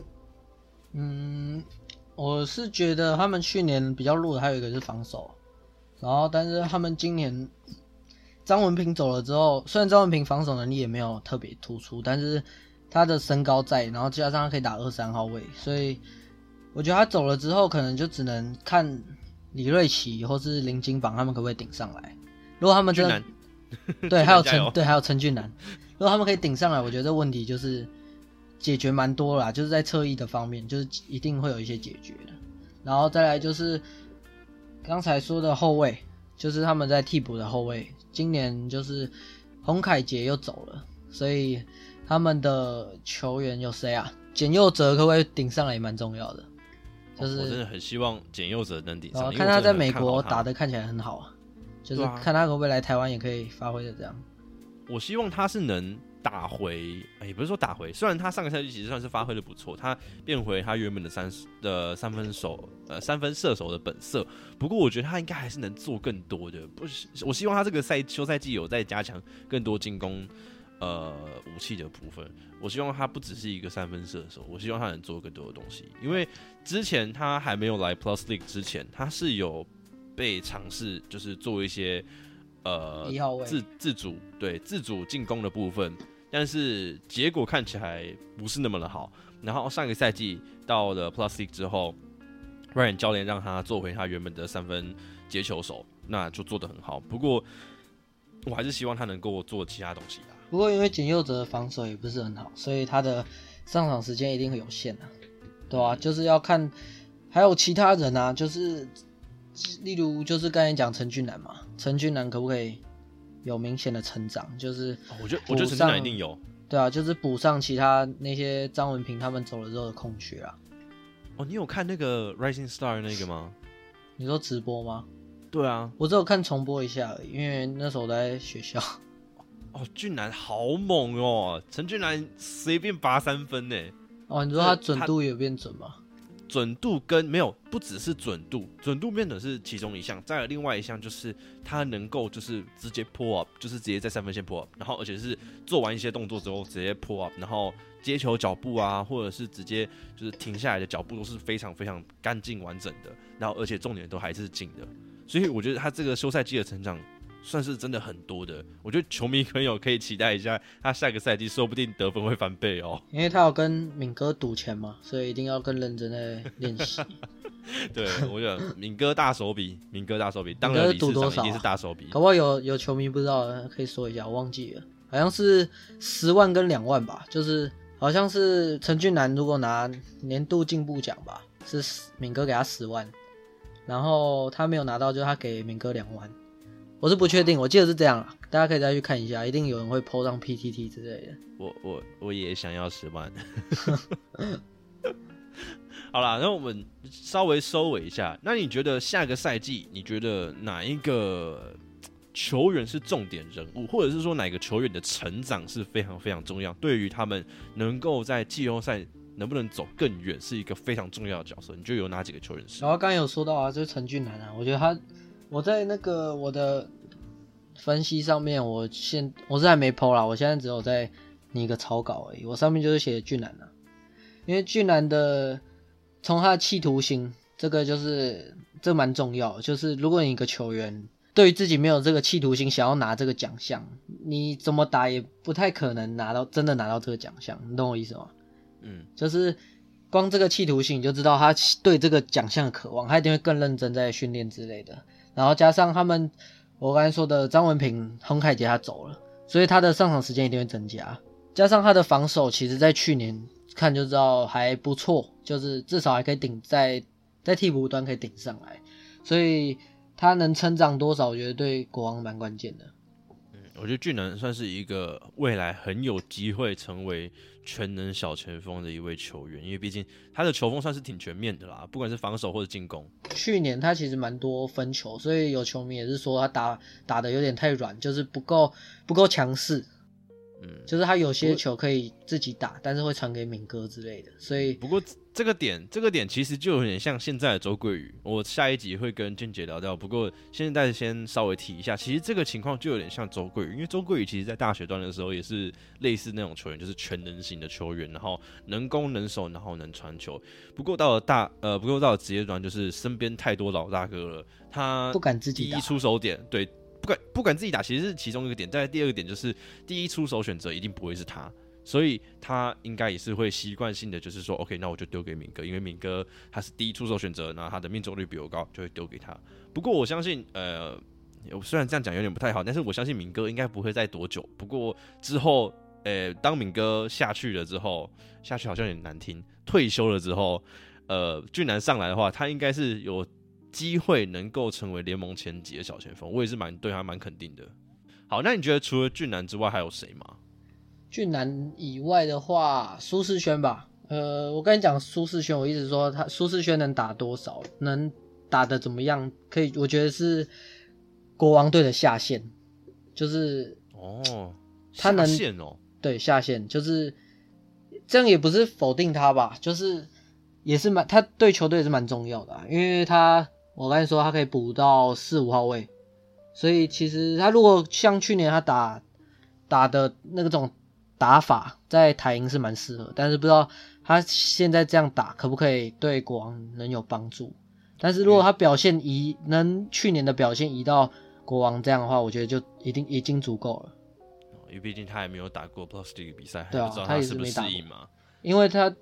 嗯，我是觉得他们去年比较弱的还有一个是防守，然后但是他们今年张文平走了之后，虽然张文平防守能力也没有特别突出，但是他的身高在，然后加上他可以打二三号位，所以我觉得他走了之后，可能就只能看李瑞奇或是林金榜他们可不可以顶上来。如果他们真的对，还有陈对，还有陈俊南，如果他们可以顶上来，我觉得这问题就是解决蛮多啦，就是在侧翼的方面，就是一定会有一些解决的。然后再来就是刚才说的后卫，就是他们在替补的后卫，今年就是洪凯杰又走了，所以。他们的球员有谁啊？简佑哲可不可以顶上来也蛮重要的。就是、 哦、我真的很希望简佑哲能顶上， 看他在美国打的看起来很好啊，就是看他可不可以来台湾也可以发挥的这样。 我希望他是能打回，也、欸、不是说打回，虽然他上个赛季其实算是发挥的不错，他变回他原本的三的三分手呃三分射手的本色。不过我觉得他应该还是能做更多的。不是，我希望他这个赛休赛季有在加强更多进攻。呃，武器的部分，我希望他不只是一个三分射手，我希望他能做更多的东西。因为之前他还没有来 Plus League 之前，他是有被尝试，就是做一些呃自自主对自主进攻的部分，但是结果看起来不是那么的好。然后上一个赛季到了 Plus League 之后， Ryan 教练让他做回他原本的三分接球手，那就做得很好。不过我还是希望他能够做其他东西啦。 不过因为简佑哲的防守也不是很好，所以他的上场时间一定会有限啊，对啊，就是要看还有其他人啊，就是例如就是刚才讲陈俊南嘛，陈俊南可不可以有明显的成长？就是、 哦、我觉得我觉得陈俊南一定有， 对啊，就是补上其他那些张文平他们走了之后的空缺啊。 哦，你有看那个 Rising Star 那个吗？ 你说直播吗？ 对啊， 我只有看重播一下而已，因为那时候我在学校。 哦，俊南好猛哦！陈俊南随便拔三分呢。 哦，你说他准度有变准吗？ 准度跟没有，不只是准度，准度变的是其中一项，再有另外一项就是他能够就是直接 pull up， 就是直接在三分线 pull up， 然后而且是做完一些动作之后直接 pull up， 然后接球脚步啊，或者是直接就是停下来的脚步都是非常非常干净完整的，然后而且重点都还是紧的，所以我觉得他这个休赛季的成长算是真的很多的。我觉得球迷朋友可以期待一下，他下个赛季说不定得分会翻倍哦。 因为他有跟敏哥赌钱嘛，所以一定要更认真的练习。 对，我觉得敏哥大手笔，敏哥大手笔，当然理事长一定是大手笔。 搞不好有有球迷不知道，可以说一下，我忘记了，好像是十万跟两万吧，就是好像是陈俊南如果拿年度进步奖吧，是敏哥给他十万，然后他没有拿到，就他给敏哥两万。我是不确定，我记得是这样啦，大家可以再去看一下，一定有人会 po 上 P T T 之类的。 我我我也想要十万。好啦，那我们稍微收尾一下。那你觉得下个赛季，你觉得哪一个球员是重点人物，或者是说哪个球员的成长是非常非常重要，对于他们能够在季后赛能不能走更远，是一个非常重要的角色？你觉得有哪几个球员是？ 然后刚刚有说到啊，就是陈俊南啊，我觉得他。我在那个我的分析上面，我现我是还没 po 啦，我现在只有在拟一个草稿而已。我上面就是写俊男啊，因为俊男的从他的企图心，这个就是这蛮重要的。就是如果你一个球员对于自己没有这个企图心，想要拿这个奖项，你怎么打也不太可能拿到真的拿到这个奖项，你懂我意思吗？嗯，就是光这个企图心，你就知道他对这个奖项的渴望，他一定会更认真在训练之类的。然后加上他们，我刚才说的张文平、洪凯杰他走了，所以他的上场时间一定会增加。加上他的防守，其实在去年看就知道还不错，就是至少还可以顶在在替补端可以顶上来，所以他能成长多少，我觉得对国王蛮关键的。 嗯，我觉得俊男算是一个未来很有机会成为全能小前锋的一位球员，因为毕竟他的球风算是挺全面的啦，不管是防守或者进攻。 去年他其实蛮多分球，所以有球迷也是说他打打的有点太软，就是不够不够强势。嗯，就是他有些球可以自己打，但是会传给敏哥之类的，所以不过这个点，这个点其实就有点像现在的周桂宇。我下一集会跟俊杰聊到，不过现在先稍微提一下，其实这个情况就有点像周桂宇，因为周桂宇其实在大学段的时候也是类似那种球员，就是全能型的球员，然后能攻能守，然后能传球。不过到了大呃，不过到了职业端，就是身边太多老大哥了，他不敢自己打， 第一出手点对。不敢不敢自己打，其实是其中一个点。再来第二个点就是第一出手选择一定不会是他，所以他应该也是会习惯性的就是说 ，OK， 那我就丢给敏哥，因为敏哥他是第一出手选择，然后他的命中率比我高，就会丢给他。不过我相信，呃，虽然这样讲有点不太好，但是我相信敏哥应该不会再多久。不过之后，呃，当敏哥下去了之后，下去好像有点难听，退休了之后，呃，俊男上来的话，他应该是有机会能够成为联盟前几的小前锋，我也是蛮对他蛮肯定的。好，那你觉得除了俊男之外还有谁吗？ 俊男以外的话，苏世轩吧。呃，我跟你讲苏世轩，我一直说他苏世轩能打多少，能打得怎么样，可以，我觉得是国王队的下限，就是哦， 他能下线哦， 对下线，就是这样也不是否定他吧，就是也是蛮他对球队也是蛮重要的啊，因为他。我刚才说他可以补到四五号位，所以其实他如果像去年他打打的那种打法，在台银是蛮适合，但是不知道他现在这样打可不可以对国王能有帮助。但是如果他表现移能去年的表现移到国王这样的话，我觉得就一定已经足够了。 因为毕竟他还没有打过 Plus League 比赛， 对啊， 还不知道他是不是适应嘛。 因为他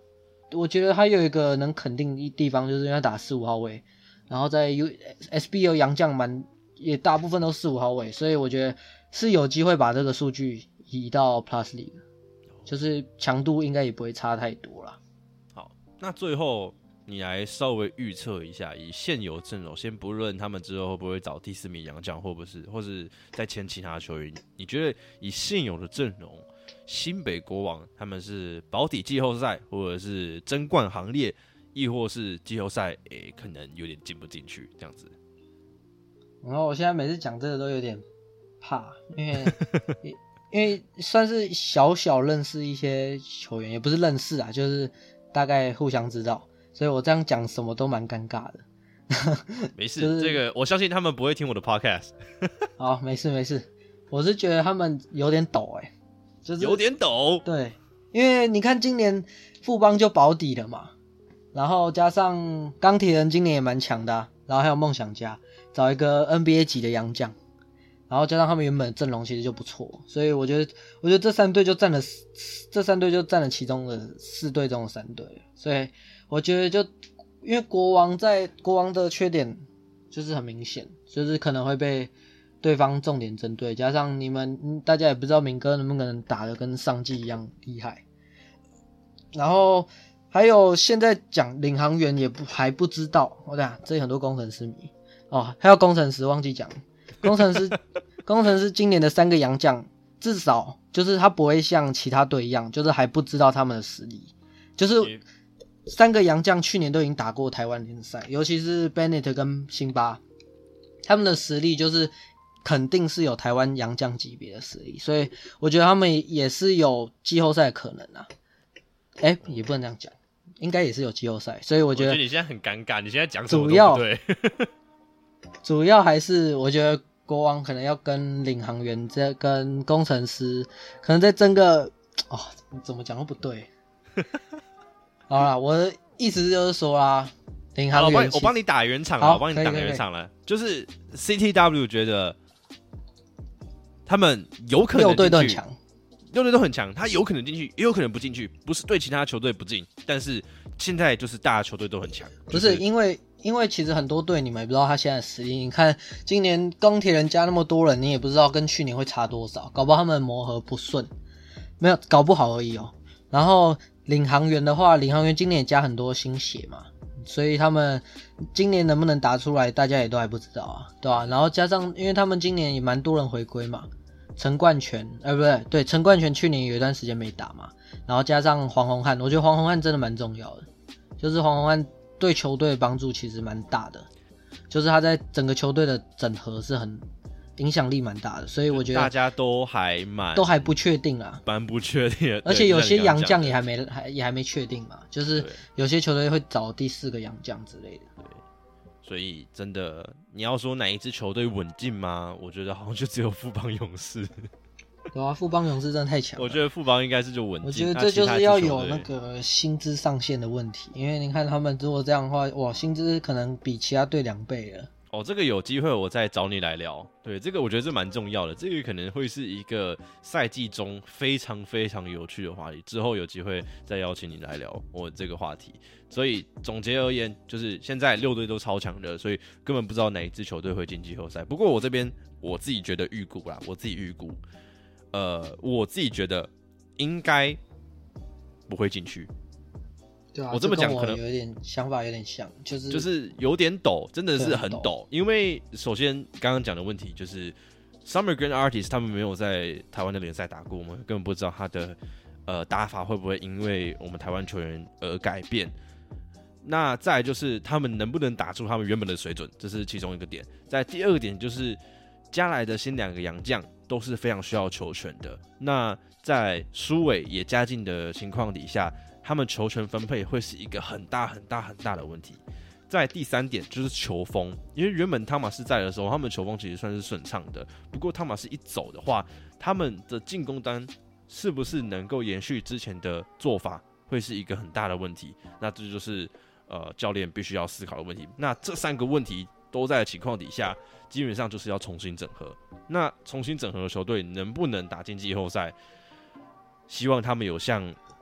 我觉得他有一个能肯定的地方，就是因为他打四五号位，然后在 U S B O 洋将蛮也大部分都四五号位，所以我觉得是有机会把这个数据移到 Plus League， 就是强度应该也不会差太多啦。 好，那最后你来稍微预测一下，以现有阵容，先不论他们之后会不会找第四名洋将，或不是，或是再签其他球员，你觉得以现有的阵容，新北国王他们是保底季后赛，或者是争冠行列，亦或是季后赛，诶、欸，可能有点进不进去这样子。 然后我现在每次讲这个都有点怕，因为因为算是小小认识一些球员，也不是认识啊，就是大概互相知道。所以我这样讲什么都蛮尴尬的。 没事， 就是、 这个我相信他们不会听我的 podcast。 好，没事没事，我是觉得他们有点抖哎、欸，就是有点抖。 对，因为你看今年富邦就保底了嘛，然后加上钢铁人今年也蛮强的、啊，然后还有梦想家找一个 N B A 级的洋将，然后加上他们原本的阵容其实就不错，所以我觉得我觉得这三队就占了这三队就占了其中的四队中的三队，所以。我觉得就因为国王在国王的缺点就是很明显，就是可能会被对方重点针对，加上你们大家也不知道明哥能不能打得跟上季一样厉害，然后还有现在讲领航员也不还不知道，我讲这里很多工程师迷哦，还有工程师忘记讲，工程师工程师今年的三个洋将至少就是他不会像其他队一样，就是还不知道他们的实力，就是。三个洋将去年都已经打过台湾联赛，尤其是 Bennett 跟辛巴，他们的实力就是肯定是有台湾洋将级别的实力，所以我觉得他们也是有季后赛可能啊。哎、欸，也不能这样讲，应该也是有季后赛，所以我觉得。 我觉得你现在很尴尬，你现在讲什么都不对。 主要还是我觉得国王可能要跟领航员、这跟工程师，可能再争个哦，怎么讲都不对。好啦，我的意思就是说啦，领航员我帮你打圆场了，我帮你打圆场了。就是 C T W 觉得他们有可能六队都很强， 六队都很强，他有可能进去，也有可能不进去，不是对其他球队不进，但是现在就是大家球队都很强。 不是、就是、因为因为其实很多队你们也不知道他现在的实力，你看今年钢铁人加那么多人，你也不知道跟去年会差多少，搞不好他们磨合不顺，没有搞不好而已哦。然后。领航员的话，领航员今年也加很多新血嘛，所以他们今年能不能打出来，大家也都还不知道啊，对吧、啊？然后加上，因为他们今年也蛮多人回归嘛，陈冠全，哎、呃，不对，对，陈冠全去年有一段时间没打嘛，然后加上黄宏汉，我觉得黄宏汉真的蛮重要的，就是黄宏汉对球队的帮助其实蛮大的，就是他在整个球队的整合是很。影响力蛮大的，所以我觉得大家都还蛮都还不确定啦， 蛮不确定的， 而且有些洋将也还没还也还没确定嘛，就是有些球队会找第四个洋将之类的。 对，所以真的你要说哪一支球队稳进吗？我觉得好像就只有富邦勇士。 对啊，富邦勇士真的太强了。 我觉得富邦应该是就稳进。 我觉得这就是要有那个薪资上限的问题，因为你看他们如果这样的话，哇，薪资可能比其他队两倍了。 哦，这个有机会我再找你来聊。对，这个我觉得这蛮重要的，这个可能会是一个赛季中非常非常有趣的话题。之后有机会再邀请你来聊我这个话题。所以总结而言，就是现在六队都超强的，所以根本不知道哪一支球队会进季后赛。不过我这边我自己觉得预估啦，我自己预估，呃，我自己觉得应该不会进去。 对啊， 我这么讲可能有点想法有点像，就是就是有点抖，真的是很抖。因为首先刚刚讲的问题就是 ，Summer Green Artist 他们没有在台湾的联赛打过，我们根本不知道他的呃打法会不会因为我们台湾球员而改变。那再来就是他们能不能打出他们原本的水准，这是其中一个点。在第二个点就是加来的新两个洋将都是非常需要球权的。那在苏伟也加进的情况底下。他们球权分配会是一个很大很大很大的问题。在第三点就是球风，因为原本汤马斯在的时候，他们球风其实算是顺畅的。不过汤马斯一走的话，他们的进攻端是不是能够延续之前的做法，会是一个很大的问题。那这就是呃教练必须要思考的问题。那这三个问题都在的情况底下，基本上就是要重新整合。那重新整合的球队能不能打进季后赛？希望他们有像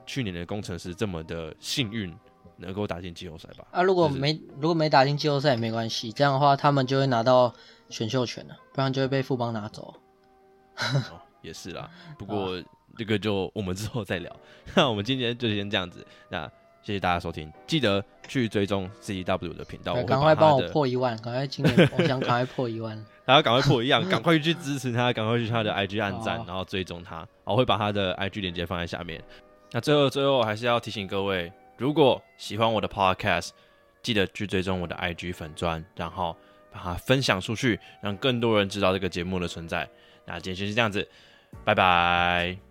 去年的工程师这么的幸运，能够打进季后赛吧。 啊，如果就是没如果没打进季后赛也没关系，这样的话他们就会拿到选秀权了，不然就会被富邦拿走。 哦，也是啦，不过这个就我们之后再聊。那我们今天就先这样子，那谢谢大家收听，记得去追踪 C C W 的频道， 赶快帮我破一万，赶快今年我想赶快破一万。 大家赶快破一样，赶快去支持他，赶快去他的 I G 按赞， 哦、 然后追踪他，我会把他的 I G 链接放在下面。那最后最后还是要提醒各位，如果喜欢我的 Podcast， 记得去追踪我的 I G 粉专，然后把它分享出去，让更多人知道这个节目的存在。那今天就是这样子，拜拜。